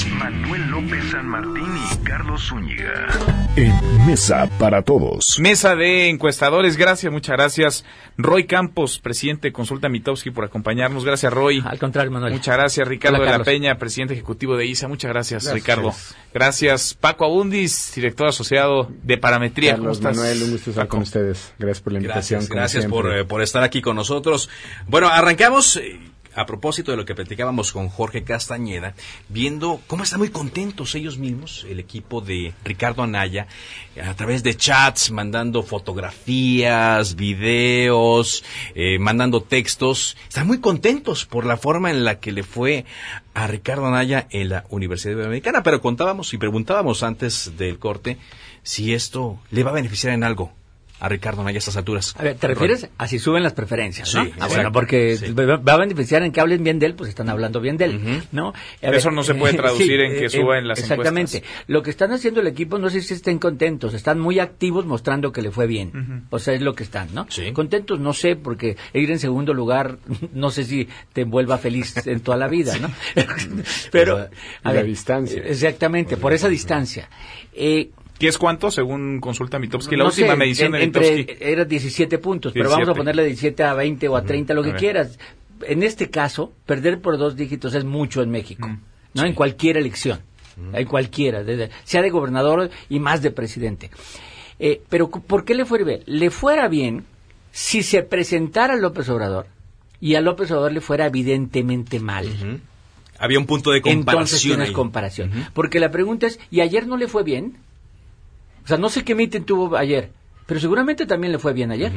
Manuel López San Martín y Carlos Zúñiga. En Mesa para Todos. Mesa de encuestadores, muchas gracias. Roy Campos, presidente de Consulta Mitofsky, por acompañarnos. Gracias, Roy. Al contrario, Manuel. Muchas gracias. Ricardo Hola, de la Peña, presidente ejecutivo de ISA. Muchas gracias, Ricardo. Gracias. Paco Abundis, director asociado de Parametría. Carlos, ¿Cómo estás? Manuel, un gusto estar con ustedes. Gracias por la invitación. Gracias por estar aquí con nosotros. Bueno, arrancamos a propósito de lo que platicábamos con Jorge Castañeda, viendo cómo están muy contentos ellos mismos, el equipo de Ricardo Anaya, a través de chats, mandando fotografías, videos, mandando textos. Están muy contentos por la forma en la que le fue a Ricardo Anaya en la Universidad Iberoamericana, pero contábamos y preguntábamos antes del corte si esto le va a beneficiar en algo a Ricardo Anaya a estas alturas. A ver, ¿te refieres a si suben las preferencias, no? Sí, Bueno, porque va a beneficiar en que hablen bien de él, pues están hablando bien de él, ¿no? Eso no se puede traducir en que suba en las exactamente. encuestas. Lo que están haciendo el equipo, no sé si estén contentos, están muy activos mostrando que le fue bien. O sea, es lo que están, ¿no? Sí. Contentos, no sé, porque ir en segundo lugar, no sé si te vuelva feliz en toda la vida, ¿no? Pero, a ver, distancia. Exactamente, por esa distancia. ¿Qué es cuánto, según Consulta Mitofsky? La No última sé, medición de Mitofsky. Era 17 puntos, 17. pero vamos a ponerle de 17 a 20 o a 30, lo que quieras. En este caso, perder por 2 dígitos es mucho en México, ¿no? Sí. En cualquier elección, en cualquiera, sea de gobernador y más de presidente. Pero ¿por qué le fue bien? Le fuera bien si se presentara López Obrador y a López Obrador le fuera evidentemente mal. Había un punto de comparación. Entonces tienes comparación. Porque la pregunta es, ¿y ayer no le fue bien? O sea, no sé qué meeting tuvo ayer, pero seguramente también le fue bien ayer.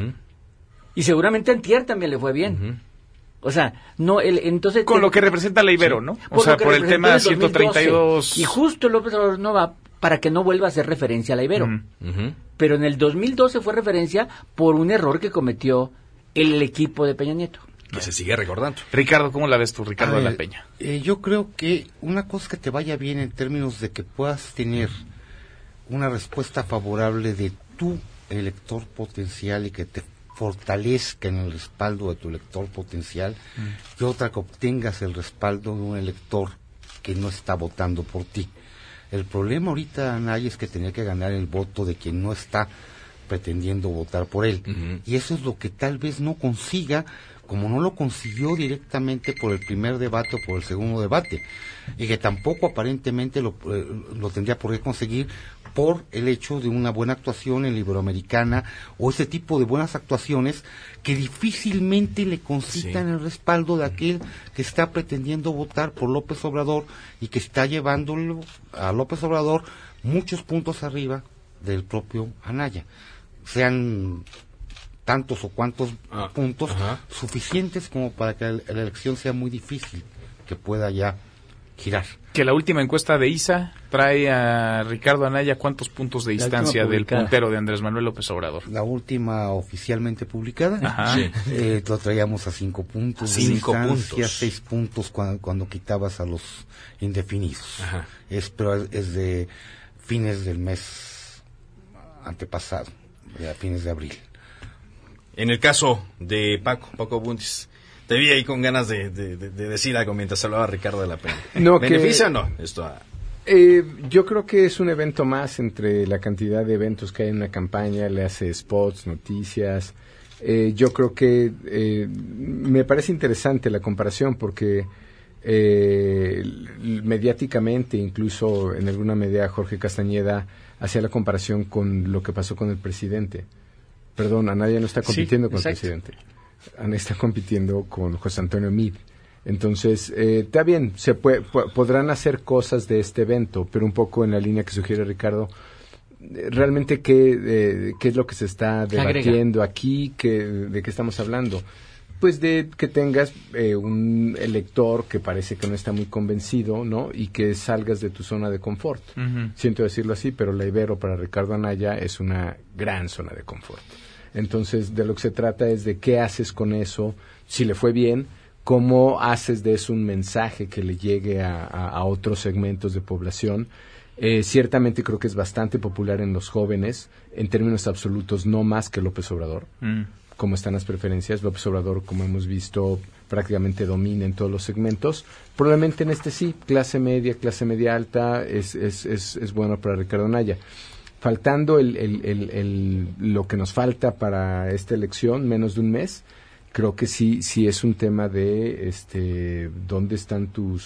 Y seguramente antier también le fue bien. O sea, no, entonces... Con lo que representa la Ibero, ¿no? O sea, por el tema 132... Y justo López Obrador no va para que no vuelva a hacer referencia a la Ibero. Pero en el 2012 fue referencia por un error que cometió el equipo de Peña Nieto. Que se sigue recordando. Ricardo, ¿cómo la ves tú, Ricardo de la Peña? Yo creo que una cosa es que te vaya bien en términos de que puedas tener una respuesta favorable de tu elector potencial y que te fortalezca en el respaldo de tu elector potencial, y otra que obtengas el respaldo de un elector que no está votando por ti. El problema ahorita, Anaya, es que tenía que ganar el voto de quien no está pretendiendo votar por él. Y eso es lo que tal vez no consiga, como no lo consiguió directamente por el primer debate o por el segundo debate, y que tampoco aparentemente lo tendría por qué conseguir por el hecho de una buena actuación en la Iberoamericana o ese tipo de buenas actuaciones que difícilmente le concitan el respaldo de aquel que está pretendiendo votar por López Obrador y que está llevándolo a López Obrador muchos puntos arriba del propio Anaya, sean tantos o cuantos puntos suficientes como para que la elección sea muy difícil que pueda ya girar. Que la última encuesta de ISA trae a Ricardo Anaya ¿cuántos puntos de distancia del puntero de Andrés Manuel López Obrador? La última oficialmente publicada, lo traíamos a 5 puntos. 5 puntos. 6 puntos cuando quitabas a los indefinidos. Pero es de fines del mes antepasado, a fines de abril. En el caso de Paco Abundis, te vi ahí con ganas de decir algo mientras hablaba Ricardo de la Peña. ¿Beneficia o no esto? Yo creo que es un evento más entre la cantidad de eventos que hay en una campaña, le hace spots, noticias. Yo creo que me parece interesante la comparación porque mediáticamente, incluso en alguna medida Jorge Castañeda hacía la comparación con lo que pasó con el presidente. Perdón, Anaya no está compitiendo con el presidente. Anaya está compitiendo con José Antonio Meade. Entonces, está bien, podrán hacer cosas de este evento, pero un poco en la línea que sugiere Ricardo, realmente qué es lo que se está debatiendo aquí, de qué estamos hablando. Pues de que tengas un elector que parece que no está muy convencido, ¿no? Y que salgas de tu zona de confort. Siento decirlo así, pero la Ibero para Ricardo Anaya es una gran zona de confort. Entonces, de lo que se trata es de qué haces con eso, si le fue bien, cómo haces de eso un mensaje que le llegue a otros segmentos de población. Ciertamente creo que es bastante popular en los jóvenes, en términos absolutos, no más que López Obrador. Cómo están las preferencias. López Obrador, como hemos visto, prácticamente domina en todos los segmentos. Probablemente en este sí, clase media alta, es bueno para Ricardo Anaya. Faltando lo que nos falta para esta elección, menos de un mes, creo que sí es un tema de dónde están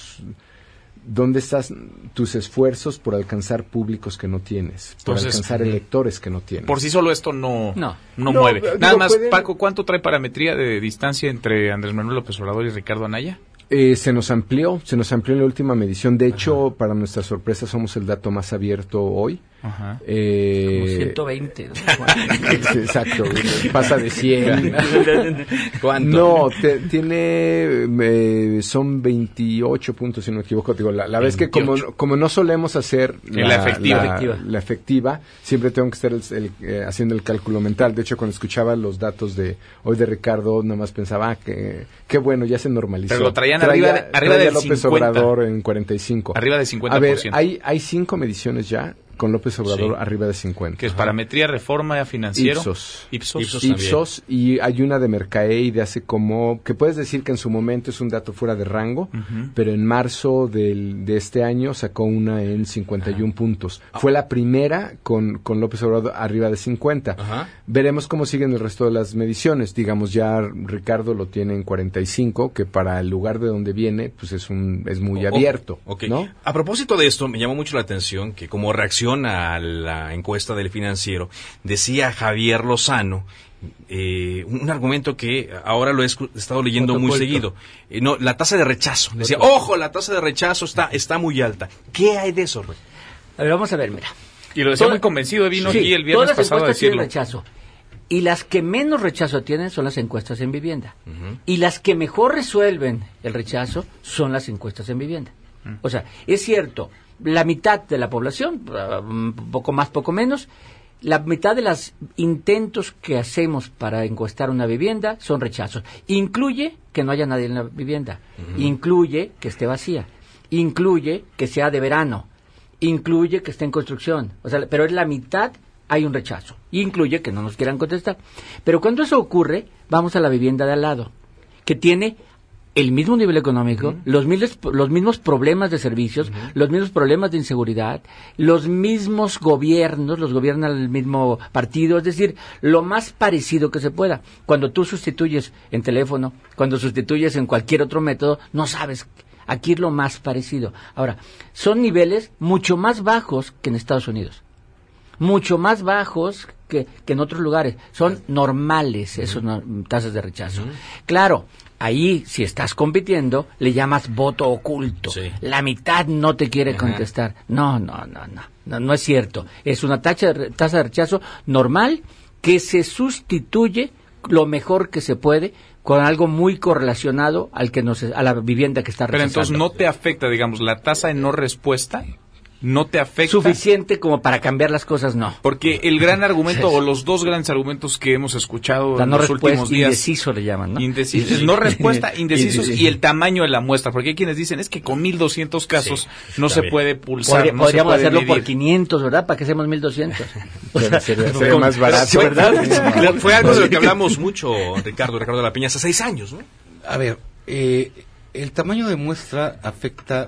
tus esfuerzos por alcanzar públicos que no tienes, por alcanzar electores que no tienes. Por sí solo esto no mueve. Nada más, Paco, ¿cuánto trae parametría de distancia entre Andrés Manuel López Obrador y Ricardo Anaya? Se nos amplió en la última medición. De hecho, para nuestra sorpresa, somos el dato más abierto hoy. Como 120. ¿No? Sí, exacto, pasa de 100. ¿Cuánto? No, son 28 puntos, si no me equivoco. Digo, la vez que como no solemos hacer la efectiva, siempre tengo que estar haciendo el cálculo mental. De hecho, cuando escuchaba los datos de hoy de Ricardo, nada más pensaba qué bueno, ya se normalizó. Pero lo traían arriba del López 50. Obrador en 45. Arriba de 50%. A ver, hay 5 mediciones ya con López Obrador arriba de 50. Que es parametría, reforma, financiero. Ipsos, y hay una de Mercaei de hace que puedes decir que en su momento es un dato fuera de rango, pero en marzo de este año sacó una en 51 puntos. Fue la primera con López Obrador arriba de 50. Veremos cómo siguen el resto de las mediciones. Digamos, ya Ricardo lo tiene en 45, que para el lugar de donde viene, pues es muy abierto. Okay. ¿No? A propósito de esto, me llamó mucho la atención que como reacción a la encuesta del Financiero, decía Javier Lozano, un argumento que ahora lo he estado leyendo muy seguido. La tasa de rechazo. Decía, ojo, la tasa de rechazo está muy alta. ¿Qué hay de eso, Rey? A ver, vamos a ver, mira. Y lo decía muy convencido, vino aquí el viernes pasado a decirlo. Rechazo. Y las que menos rechazo tienen son las encuestas en vivienda. Y las que mejor resuelven el rechazo son las encuestas en vivienda. O sea, es cierto, la mitad de la población, poco más, poco menos, la mitad de los intentos que hacemos para encuestar una vivienda son rechazos. Incluye que no haya nadie en la vivienda, incluye que esté vacía, incluye que sea de verano, incluye que esté en construcción, o sea, pero es la mitad hay un rechazo, incluye que no nos quieran contestar. Pero cuando eso ocurre, vamos a la vivienda de al lado, que tiene el mismo nivel económico, los mismos problemas de servicios, los mismos problemas de inseguridad, los mismos gobiernos, los gobierna el mismo partido, es decir, lo más parecido que se pueda. Cuando tú sustituyes en teléfono, cuando sustituyes en cualquier otro método, no sabes. Aquí es lo más parecido. Ahora, son niveles mucho más bajos que en Estados Unidos. Mucho más bajos que en otros lugares. Son normales esas tasas de rechazo. Claro, ahí, si estás compitiendo, le llamas voto oculto. Sí. La mitad no te quiere contestar. No es cierto. Es una tasa de rechazo normal que se sustituye lo mejor que se puede con algo muy correlacionado a la vivienda que está rechazando. Pero entonces no te afecta, digamos, la tasa de no respuesta. ¿No te afecta? Suficiente como para cambiar las cosas, no. Porque el gran argumento, o los dos grandes argumentos que hemos escuchado en los últimos días... Indeciso le llaman, ¿no? No respuesta, indecisos, y el tamaño de la muestra. Porque hay quienes dicen, es que con 1,200 casos no se puede pulsar, podríamos hacerlo medir. Por 500, ¿verdad? ¿Para que seamos 1,200? Sería más barato. ¿Verdad? Fue algo de lo que hablamos mucho, Ricardo de la Peña, hace 6 años, ¿no? A ver, el tamaño de muestra afecta...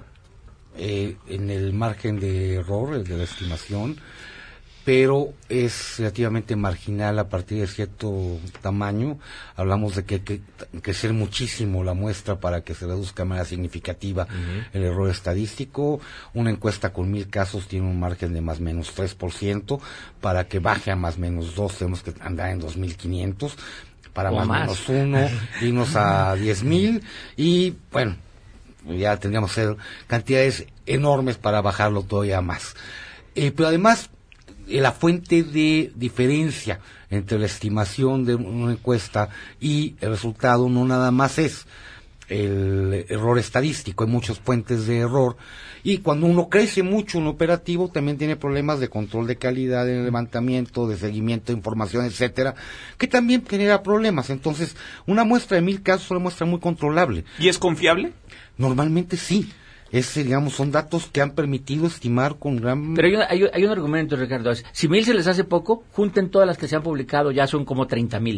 en el margen de error, el de la estimación, pero es relativamente marginal a partir de cierto tamaño. Hablamos de que hay que ser muchísimo la muestra para que se reduzca de manera significativa el error estadístico. Una encuesta con 1,000 casos tiene un margen de más o menos 3%, para que baje a más o menos 2 tenemos que andar en 2,500, para más o menos 1 irnos a 10,000, y bueno, ya tendríamos que hacer cantidades enormes para bajarlo todavía más. Pero además, la fuente de diferencia entre la estimación de una encuesta y el resultado no nada más es el error estadístico, hay muchas fuentes de error, y cuando uno crece mucho en operativo también tiene problemas de control de calidad, de levantamiento, de seguimiento de información, etcétera, que también genera problemas. Entonces, una muestra de 1,000 casos es una muestra muy controlable. ¿Y es confiable? Normalmente sí. Son datos que han permitido estimar con gran... Pero hay un argumento, Ricardo. Si 1,000 se les hace poco, junten todas las que se han publicado, ya son como 30,000.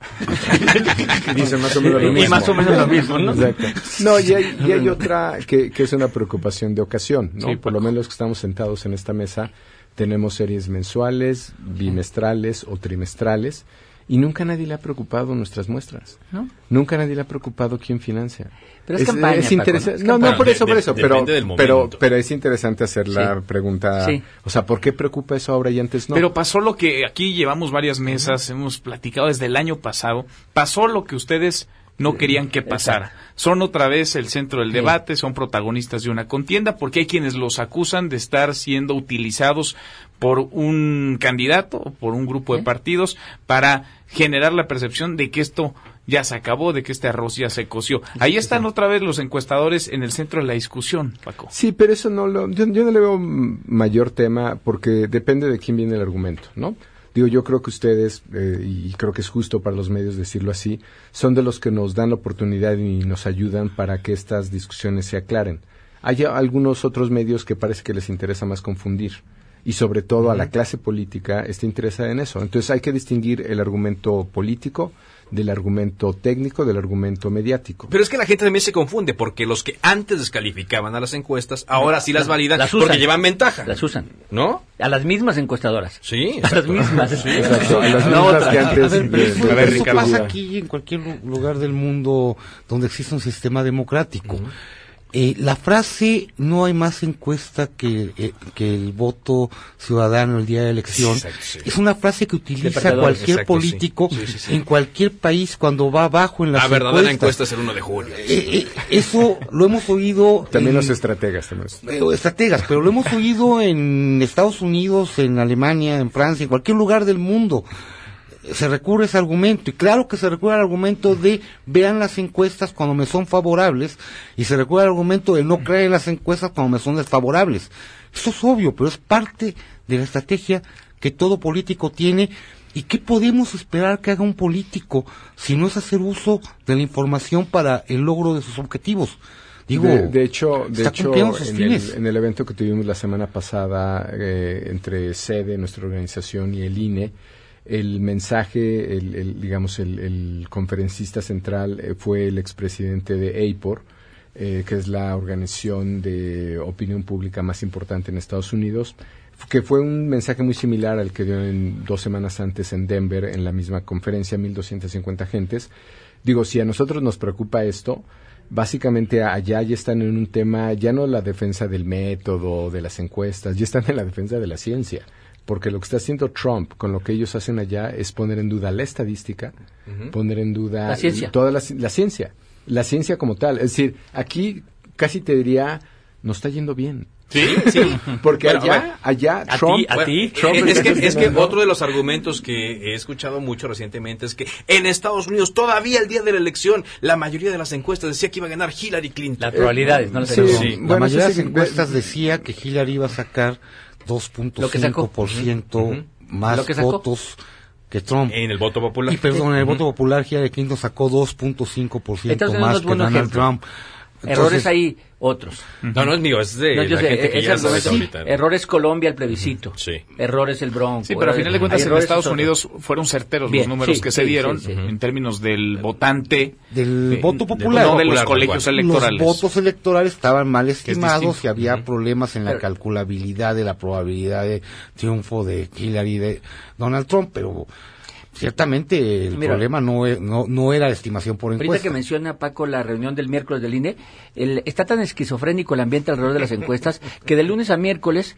Dicen más o menos lo mismo. Y más o menos lo mismo, ¿no? Exacto. No, y hay otra que es una preocupación de ocasión, ¿no? Sí, por lo menos los que estamos sentados en esta mesa tenemos series mensuales, bimestrales o trimestrales, y nunca nadie le ha preocupado nuestras muestras. ¿No? Nunca nadie le ha preocupado quién financia. Pero es campaña, es interesante. Paco, No, por eso, depende del momento. pero es interesante hacer la pregunta, o sea, ¿por qué preocupa eso ahora y antes no? Pero pasó lo que aquí llevamos varias mesas, hemos platicado desde el año pasado, pasó lo que ustedes no querían que pasara. Son otra vez el centro del debate, son protagonistas de una contienda, porque hay quienes los acusan de estar siendo utilizados por un candidato o por un grupo de partidos para generar la percepción de que esto ya se acabó, de que este arroz ya se coció. Ahí están otra vez los encuestadores en el centro de la discusión, Paco. Sí, pero eso yo no le veo mayor tema porque depende de quién viene el argumento, ¿no? Digo, yo creo que ustedes, y creo que es justo para los medios decirlo así, son de los que nos dan la oportunidad y nos ayudan para que estas discusiones se aclaren. Hay algunos otros medios que parece que les interesa más confundir. Y sobre todo a la clase política está interesada en eso. Entonces hay que distinguir el argumento político del argumento técnico, del argumento mediático. Pero es que la gente también se confunde, porque los que antes descalificaban a las encuestas, ahora sí las validan porque llevan ventaja. Las usan. ¿No? A las mismas encuestadoras. Sí, a las mismas. Sí, exacto. A las mismas que antes. Eso pasa aquí en cualquier lugar del mundo donde existe un sistema democrático. La frase "no hay más encuesta que el voto ciudadano el día de la elección" es una frase que utiliza cualquier político en cualquier país cuando va abajo en las encuestas. La verdadera encuesta es el 1 de julio. Eso lo hemos oído... También los estrategas. Pero lo hemos oído en Estados Unidos, en Alemania, en Francia, en cualquier lugar del mundo. Se recurre a ese argumento, y claro que se recurre al argumento de vean las encuestas cuando me son favorables, y se recurre al argumento de no creer en las encuestas cuando me son desfavorables. Eso es obvio, pero es parte de la estrategia que todo político tiene. ¿Y qué podemos esperar que haga un político si no es hacer uso de la información para el logro de sus objetivos? Digo, de hecho en el evento que tuvimos la semana pasada entre SEDE, nuestra organización, y el INE, el mensaje, el conferencista central fue el expresidente de AIPOR, que es la organización de opinión pública más importante en Estados Unidos, que fue un mensaje muy similar al que dio 2 semanas antes en Denver, en la misma conferencia, 1,250 gentes. Digo, si a nosotros nos preocupa esto, básicamente allá ya están en un tema, ya no la defensa del método, de las encuestas, ya están en la defensa de la ciencia. Porque lo que está haciendo Trump con lo que ellos hacen allá es poner en duda la estadística, poner en duda la ciencia. Toda la ciencia como tal. Es decir, aquí casi te diría, nos está yendo bien. Sí. Porque bueno, allá Trump... Trump es que otro de los argumentos que he escuchado mucho recientemente es que en Estados Unidos todavía el día de la elección la mayoría de las encuestas decía que iba a ganar Hillary Clinton. Las probabilidades, ¿no? La mayoría de las encuestas decía que Hillary iba a sacar 2.5% más votos que Trump. En el voto popular. En el voto popular Hillary Clinton sacó 2.5% más que Donald Trump. Entonces, errores ahí, otros. No es mío, es de la gente que ya sabe ahorita. Errores Colombia al plebiscito. Errores el Bronco. Sí, pero a final de cuentas en Estados Unidos fueron certeros los números que se dieron en términos del votante. Del voto popular. No de los colegios electorales. Los votos electorales estaban mal estimados y había problemas en la calculabilidad de la probabilidad de triunfo de Hillary y de Donald Trump, pero... Ciertamente el problema no era la estimación por encuesta. Ahorita que menciona Paco la reunión del miércoles del INE, está tan esquizofrénico el ambiente alrededor de las encuestas que de lunes a miércoles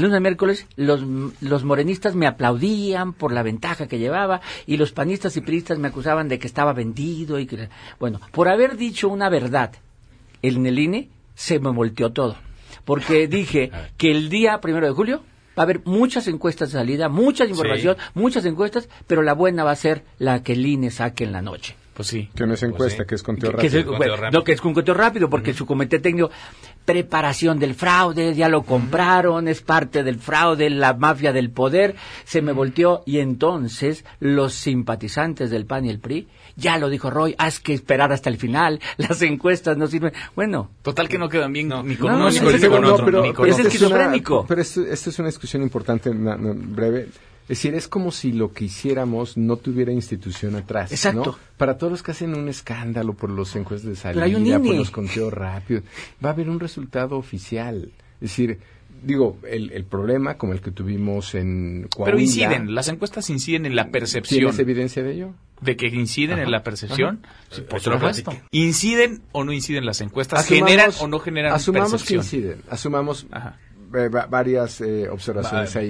los morenistas me aplaudían por la ventaja que llevaba y los panistas y priistas me acusaban de que estaba vendido y que, bueno, por haber dicho una verdad en el INE se me volteó todo, porque dije que el día 1 de julio va a haber muchas encuestas de salida, mucha información, muchas encuestas, pero la buena va a ser la que el INE saque en la noche. Pues sí. Que no es encuesta, que es conteo rápido. Que es un conteo rápido, porque su comité técnico, preparación del fraude, ya lo compraron, es parte del fraude, la mafia del poder, se me volteó, y entonces los simpatizantes del PAN y el PRI, ya lo dijo Roy, has que esperar hasta el final, las encuestas no sirven. Bueno. Total que no quedan bien ni con uno ni con otro. Pero es esquizofrénico. Pero esto es una discusión importante, breve. Es decir, es como si lo que hiciéramos no tuviera institución atrás. Exacto. ¿no? Para todos los que hacen un escándalo por los encuestas de salida, hay un INE. por los conteos rápidos, va a haber un resultado oficial. Es decir, digo, el problema como el que tuvimos en Coahuila... Pero inciden, las encuestas inciden en la percepción. ¿Tienes evidencia de ello? ¿De que inciden en la percepción? Sí, por supuesto. platique. ¿Inciden o no inciden las encuestas? ¿Generan o no generan asumamos percepción? Que inciden. Asumamos Ajá. varias observaciones ahí.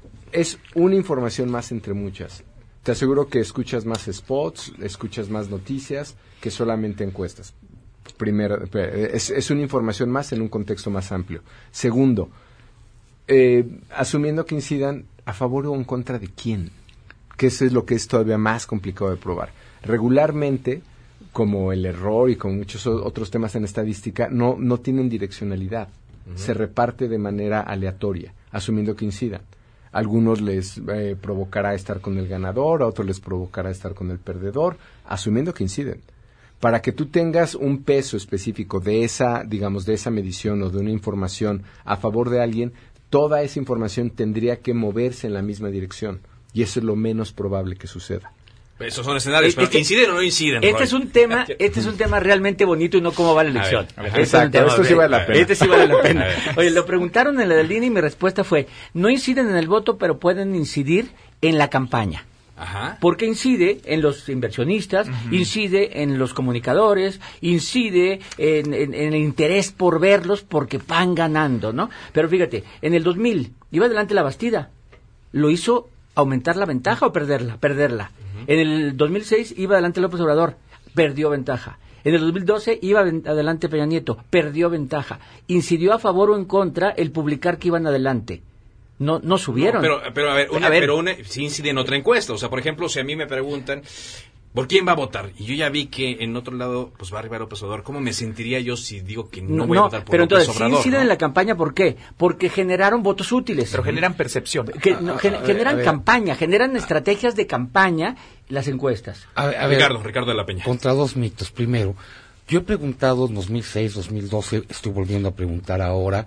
Es una información más entre muchas. Te aseguro que escuchas más spots, escuchas más noticias que solamente encuestas. Primero, es una información más en un contexto más amplio. Segundo, asumiendo que incidan, ¿a favor o en contra de quién? Que eso es lo que es todavía más complicado de probar. Regularmente, como el error y como muchos otros temas en estadística, no tienen direccionalidad. Se reparte de manera aleatoria, asumiendo que incidan. Algunos les provocará estar con el ganador, a otros les provocará estar con el perdedor, asumiendo que inciden. Para que tú tengas un peso específico de esa, digamos, de esa medición o de una información a favor de alguien, toda esa información tendría que moverse en la misma dirección. Y eso es lo menos probable que suceda. Esos son escenarios, pero ¿inciden o no inciden? Este es un tema realmente bonito y no cómo va la elección. Exacto, esto sí vale la pena. Este sí vale la pena. Oye, lo preguntaron en la del INE y mi respuesta fue, no inciden en el voto, pero pueden incidir en la campaña. Ajá. Porque incide en los inversionistas, incide en los comunicadores, incide en el interés por verlos porque van ganando, ¿no? Pero fíjate, en el 2000 iba adelante la Bastida. ¿Lo hizo aumentar la ventaja o perderla? Perderla. En el 2006 iba adelante López Obrador, perdió ventaja. En el 2012 iba adelante Peña Nieto, perdió ventaja. Incidió a favor o en contra el publicar que iban adelante. No subieron. No, pero a ver, sí incide en otra encuesta. O sea, por ejemplo, si a mí me preguntan, ¿por quién va a votar? Y yo ya vi que en otro lado, pues va a arribar López Obrador. ¿Cómo me sentiría yo si digo que no voy a votar por pero López entonces, Obrador? Sí inciden en la campaña, ¿por qué? Porque generaron votos útiles. Pero generan percepción. Generan campaña, generan estrategias de campaña las encuestas. A ver, Ricardo de la Peña. Contra dos mitos. Primero, yo he preguntado en 2006, 2012, estoy volviendo a preguntar ahora,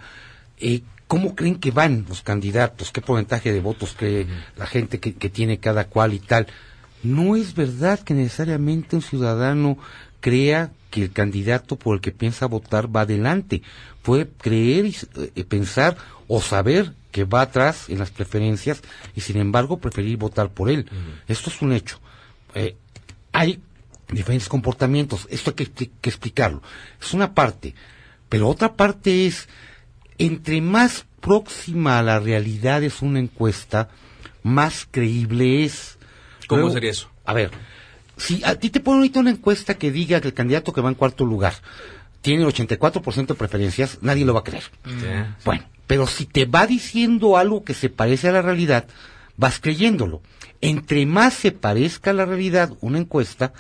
¿cómo creen que van los candidatos? ¿Qué porcentaje de votos cree la gente que tiene cada cual y tal? No es verdad que necesariamente un ciudadano crea que el candidato por el que piensa votar va adelante. Puede creer y pensar o saber que va atrás en las preferencias y sin embargo preferir votar por él. Esto es un hecho. Hay diferentes comportamientos. Esto hay que explicarlo. Es una parte. Pero otra parte es, entre más próxima a la realidad es una encuesta, más creíble es. ¿Cómo sería eso? A ver, si a ti te ponen ahorita una encuesta que diga que el candidato que va en cuarto lugar tiene el 84% de preferencias, nadie lo va a creer. Bueno, pero si te va diciendo algo que se parece a la realidad, vas creyéndolo. Entre más se parezca a la realidad una encuesta,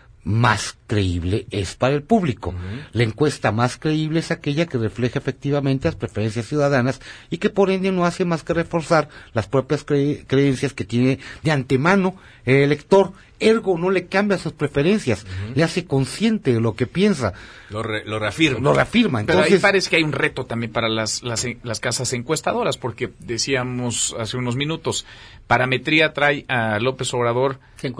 más creíble es para el público. La encuesta más creíble es aquella que refleja efectivamente las preferencias ciudadanas y que por ende no hace más que reforzar las propias creencias que tiene de antemano el elector. Ergo no le cambia sus preferencias, le hace consciente de lo que piensa. Lo reafirma. Lo reafirma. Pero Entonces, ahí parece que hay un reto también para las casas encuestadoras, porque decíamos hace unos minutos, Parametría trae a López Obrador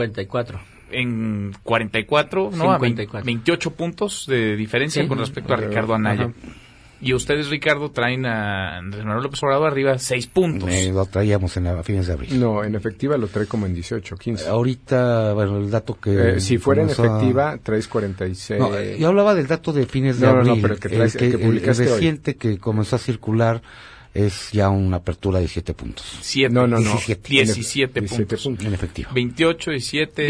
54. En 44, ¿no? 54. 28 puntos de diferencia con respecto a Ricardo Anaya. Ajá. Y ustedes, Ricardo, traen a Andrés Manuel López Obrador arriba 6 puntos. lo traíamos a fines de abril. No, en efectiva lo trae como en 18, 15. Ahorita, bueno, el dato que... si fuera en comenzó efectiva, traes 46. No, yo hablaba del dato de fines de No, abril. pero el que traes- el que publicaste el hoy. reciente que comenzó a circular es ya una apertura de 7 puntos. 7. No. 17 17 puntos. En efectivo. 28, 17.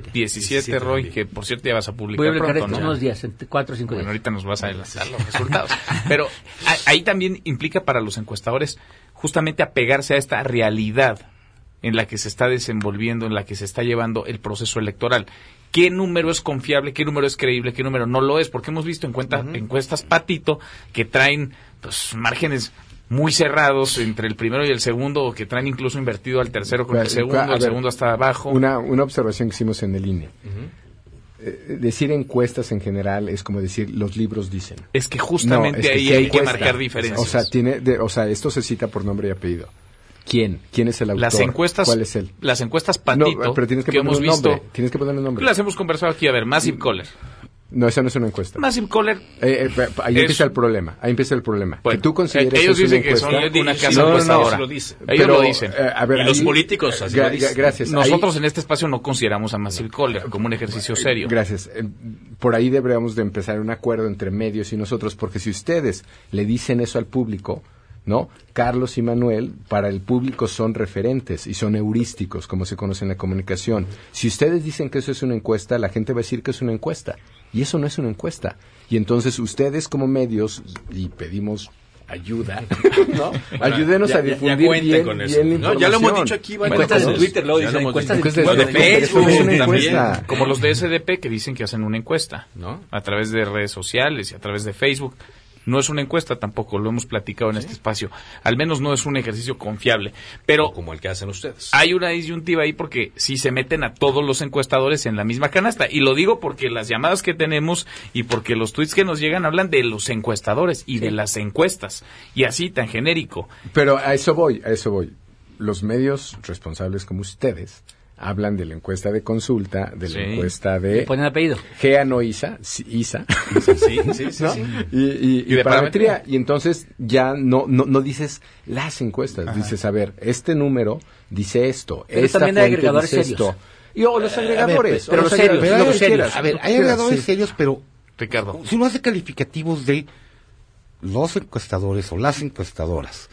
17, Roy, que por cierto ya vas a publicar Voy a publicar pronto, en ¿no? unos días, en 4 o 5 Bueno, días. ahorita nos vas a adelantar los resultados. Pero ahí también implica para los encuestadores justamente apegarse a esta realidad en la que se está desenvolviendo, en la que se está llevando el proceso electoral. ¿Qué número es confiable? ¿Qué número es creíble? ¿Qué número no lo es? Porque hemos visto encuestas patito que traen pues márgenes muy cerrados entre el primero y el segundo, o que traen incluso invertido al tercero con el segundo hasta abajo. Una observación que hicimos en el INE. Decir encuestas en general es como decir los libros dicen. Es que justamente No, es que ahí sí hay que encuesta. marcar diferencias. O sea, esto se cita por nombre y apellido. ¿Quién? ¿Quién es el autor? Las encuestas, ¿Cuál es él? Las encuestas Patito, No, pero tienes que que ponerle hemos un visto, nombre. Tienes que ponerle un nombre. las hemos conversado aquí, a ver, Massive Caller. No, esa no es una encuesta. Massive Caller, Ahí empieza el problema. Ahí empieza el problema. bueno, que tú consideres ellos que es una dicen que encuesta. son una casa No, encuestadora. lo dicen. Ellos Pero, lo dicen. a ver, Y los ahí- políticos así lo dicen. Gracias. Nosotros Ahí- en este espacio no consideramos a Massive Caller como un ejercicio serio. Gracias. Por ahí deberíamos de empezar un acuerdo entre medios y nosotros, porque si ustedes le dicen eso al público, ¿no? Carlos y Manuel, para el público son referentes y son heurísticos, como se conoce en la comunicación. Si ustedes dicen que eso es una encuesta, la gente va a decir que es una encuesta. Y eso no es una encuesta. Y entonces ustedes como medios, y pedimos ayuda, ¿no? Ayúdenos a difundir cuenten bien, con bien eso. la No, información. ya lo hemos dicho aquí varias Encuestas de veces. Twitter, luego Ya dicen lo hemos encuestas de dicho. Encuestas Twitter. de Facebook, eso es una también. encuesta. Como los de SDP que dicen que hacen una encuesta, ¿No? a través de redes sociales y a través de Facebook. No es una encuesta tampoco, lo hemos platicado en este espacio. Al menos no es un ejercicio confiable. Pero Como el que hacen ustedes. hay una disyuntiva ahí porque si se meten a todos los encuestadores en la misma canasta. Y lo digo porque las llamadas que tenemos y porque los tweets que nos llegan hablan de los encuestadores y de las encuestas. Y así tan genérico. Pero a eso voy. Los medios responsables como ustedes hablan de la encuesta de consulta, de la Sí. encuesta Le de ponen apellido. Gea Isa, Sí, sí, ¿no? sí. Y de parametría. Y entonces ya no dices las encuestas, dices, a ver, este número dice esto, Pero esta también hay fuente agregadores dice serios. esto. O los agregadores. pero o los serios, agregadores, pero lo que serios. quieras, A ver, lo que hay quieras, agregadores sí. serios, pero Ricardo. si uno hace calificativos de los encuestadores o las encuestadoras,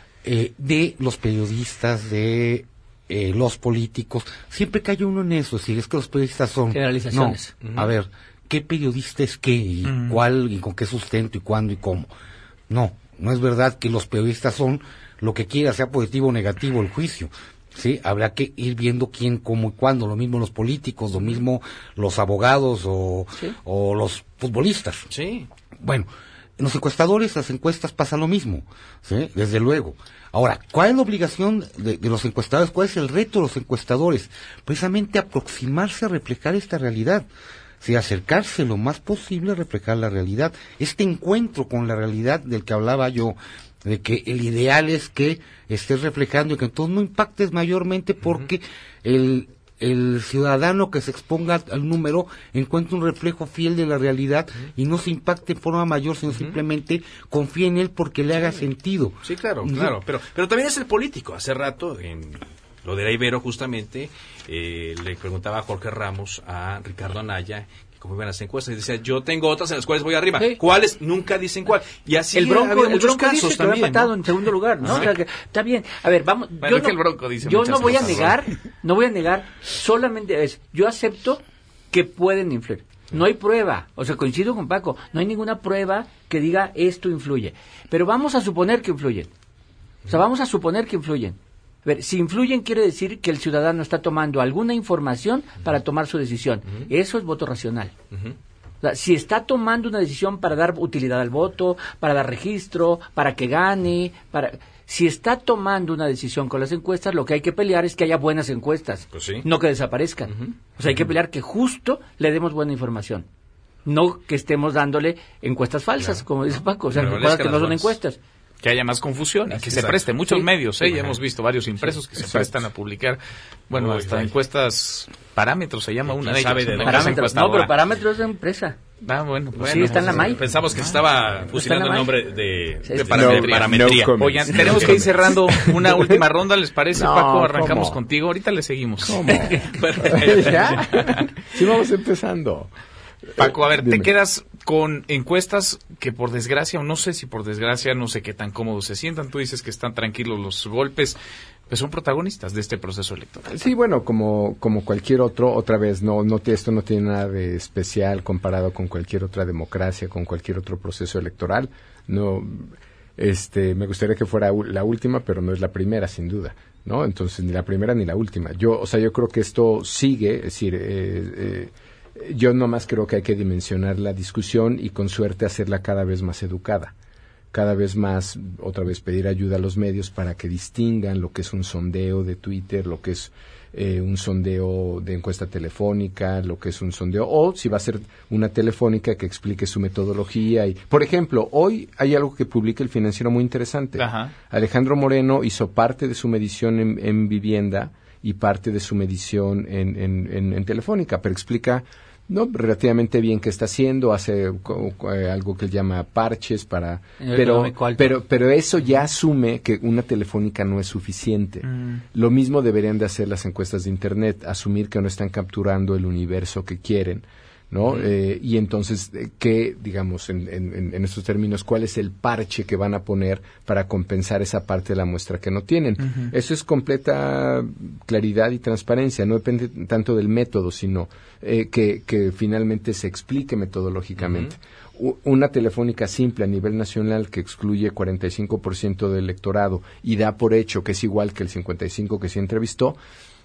de los periodistas, de los políticos, siempre cae uno en eso, si es que los periodistas son... Generalizaciones. No, a ver, ¿qué periodista es qué? ¿Y cuál? ¿Y con qué sustento? ¿Y cuándo? ¿Y cómo? No es verdad que los periodistas son lo que quiera, sea positivo o negativo el juicio. Sí, habrá que ir viendo quién, cómo y cuándo. Lo mismo los políticos, lo mismo los abogados o los futbolistas. Sí. Bueno, en los encuestadores, las encuestas pasa lo mismo, ¿sí? Desde luego. Ahora, ¿cuál es la obligación de los encuestadores? ¿Cuál es el reto de los encuestadores? Precisamente aproximarse a reflejar esta realidad. Sí, acercarse lo más posible a reflejar la realidad. Este encuentro con la realidad del que hablaba yo, de que el ideal es que estés reflejando y que entonces no impactes mayormente porque el ciudadano que se exponga al número encuentre un reflejo fiel de la realidad y no se impacte en forma mayor, sino simplemente confíe en él porque le haga sentido. Sí, claro. Pero también es el político. Hace rato, en lo de la Ibero, justamente, le preguntaba a Jorge Ramos a Ricardo Anaya cómo iban las encuestas y decía, yo tengo otras en las cuales voy arriba. Sí. ¿Cuáles? Nunca dicen cuál. Y así El Bronco, ha habido el muchos Bronco dice casos que lo ha también, empatado ¿no? en segundo lugar, ¿no? Ajá. O sea, que está bien. A ver, vamos. Bueno, que el Bronco dice yo muchas no voy a cosas, negar, no voy a negar, solamente es, yo acepto que pueden influir. No hay prueba, o sea, coincido con Paco, no hay ninguna prueba que diga esto influye. Pero vamos a suponer que influyen. O sea, vamos a suponer que influyen. A ver, si influyen quiere decir que el ciudadano está tomando alguna información para tomar su decisión. Eso es voto racional. O sea, si está tomando una decisión para dar utilidad al voto, para dar registro, para que gane, si está tomando una decisión con las encuestas, lo que hay que pelear es que haya buenas encuestas, Pues sí. no que desaparezcan. O sea, hay que pelear que justo le demos buena información, no que estemos dándole encuestas falsas, como dice Paco, o sea, Pero encuestas que no son buenas. encuestas. Que haya más confusión y que se Exacto. preste. Muchos Sí. medios, ya hemos visto varios impresos que se prestan a publicar, bueno, Uy, hasta vaya. encuestas, parámetros se llama una de sabe ellas. de ¿no? dónde? Parámetros, no, pero parámetros es de empresa. Ah, bueno, pues Sí, está en la MAI. Pensamos que se estaba fusilando el MAI. nombre de Sí, parametría. no comment. Oigan, tenemos que ir cerrando una última ronda, ¿les parece, No, Paco? Arrancamos ¿cómo? contigo, ahorita le seguimos. ¿Cómo? ¿Ya? Sí, vamos empezando. Paco, a ver, Dime. te quedas con encuestas que por desgracia, o no sé si por desgracia, no sé qué tan cómodos se sientan. Tú dices que están tranquilos los golpes, pues son protagonistas de este proceso electoral. Sí, bueno, como cualquier otro, otra vez, esto no tiene nada de especial comparado con cualquier otra democracia, con cualquier otro proceso electoral. No, me gustaría que fuera la última, pero no es la primera, sin duda, ¿no? Entonces, ni la primera ni la última. Yo creo que esto sigue, es decir, yo nomás creo que hay que dimensionar la discusión y con suerte hacerla cada vez más educada. cada vez más, otra vez pedir ayuda a los medios para que distingan lo que es un sondeo de Twitter, lo que es un sondeo de encuesta telefónica, lo que es un sondeo, o si va a ser una telefónica que explique su metodología. Y, por ejemplo, hoy hay algo que publica El Financiero muy interesante. Ajá. Alejandro Moreno hizo parte de su medición en vivienda y parte de su medición en telefónica, pero explica relativamente bien qué está haciendo, hace algo que él llama parches para, pero eso ya asume que una telefónica no es suficiente. Lo mismo deberían de hacer las encuestas de internet, asumir que no están capturando el universo que quieren, ¿no? Y entonces, ¿qué, digamos, en estos términos, cuál es el parche que van a poner para compensar esa parte de la muestra que no tienen? Eso es completa claridad y transparencia, no depende tanto del método, sino que finalmente se explique metodológicamente. Una telefónica simple a nivel nacional que excluye 45% del electorado y da por hecho que es igual que el 55% que se entrevistó,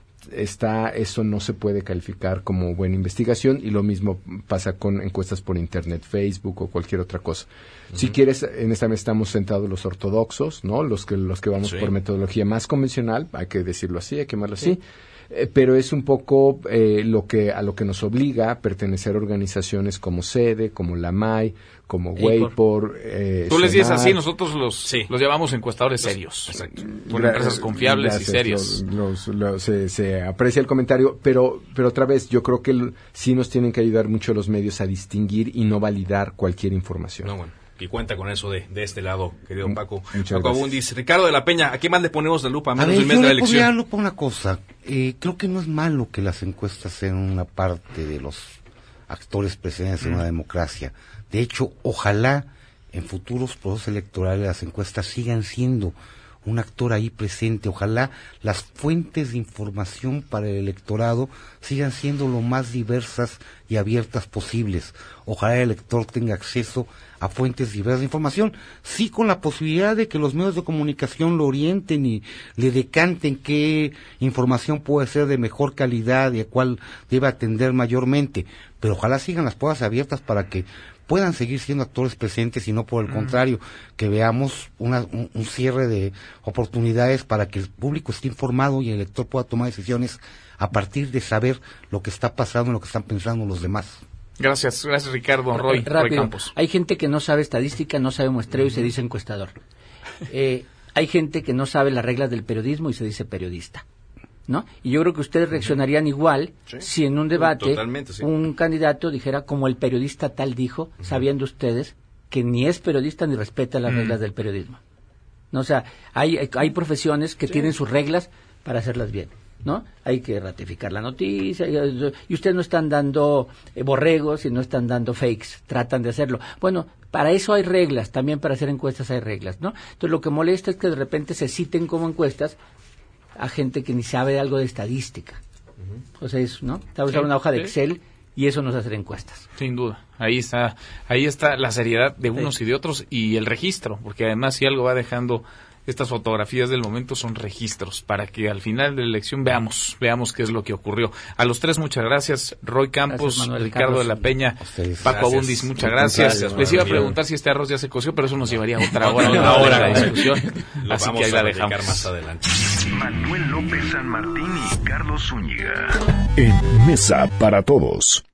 eso no se puede calificar como buena investigación, y lo mismo pasa con encuestas por internet, Facebook o cualquier otra cosa. Si quieres, en esta mesa estamos sentados los ortodoxos, ¿no? Los que vamos por metodología más convencional, hay que decirlo así, hay que llamarlo así. Pero es un poco a lo que nos obliga a pertenecer a organizaciones como SEDE, como la MAI, como Waypor. Tú les dices así, nosotros los llamamos encuestadores serios. Exacto. Por empresas confiables y serias. Se aprecia el comentario, pero otra vez, yo creo que sí nos tienen que ayudar mucho los medios a distinguir y no validar cualquier información. No, bueno. Y cuenta con eso de este lado, querido Paco. Paco Abundis. Ricardo de la Peña, ¿a qué más le ponemos la lupa? Menos de un mes de la elección. Yo le pongo una cosa. Creo que no es malo que las encuestas sean una parte de los actores presentes en una democracia. De hecho, ojalá en futuros procesos electorales las encuestas sigan siendo un actor ahí presente. Ojalá las fuentes de información para el electorado sigan siendo lo más diversas y abiertas posibles. Ojalá el elector tenga acceso a fuentes diversas de información, sí, con la posibilidad de que los medios de comunicación lo orienten y le decanten qué información puede ser de mejor calidad y a cuál debe atender mayormente, pero ojalá sigan las puertas abiertas para que puedan seguir siendo actores presentes y no por el contrario, que veamos un cierre de oportunidades para que el público esté informado y el elector pueda tomar decisiones a partir de saber lo que está pasando y lo que están pensando los demás. Gracias Ricardo. Roy Campos. Hay gente que no sabe estadística, no sabe muestreo y se dice encuestador. Hay gente que no sabe las reglas del periodismo y se dice periodista, ¿no? Y yo creo que ustedes reaccionarían igual si en un debate un candidato dijera como el periodista tal dijo, sabiendo ustedes que ni es periodista ni respeta las reglas del periodismo, ¿no? O sea, hay profesiones que tienen sus reglas para hacerlas bien, ¿no? Hay que ratificar la noticia y ustedes no están dando borregos y no están dando fakes, tratan de hacerlo. Bueno, para eso hay reglas, también para hacer encuestas hay reglas, ¿no? Entonces lo que molesta es que de repente se citen como encuestas a gente que ni sabe algo de estadística. O sea, ¿no? Estamos usando una hoja de Excel y eso no es hacer encuestas. Sin duda. Ahí está la seriedad de unos y de otros y el registro, porque además si algo va dejando estas fotografías del momento son registros para que al final de la elección veamos qué es lo que ocurrió. A los tres muchas gracias, Roy Campos, gracias, Manuel, Ricardo Carlos, de la Peña, Paco Abundis, muchas gracias. Les iba a preguntar si este arroz ya se coció, pero eso nos llevaría a otra hora de la discusión. Así que ahí la dejamos más adelante. Manuel López San Martín y Carlos Zúñiga. En Mesa para Todos.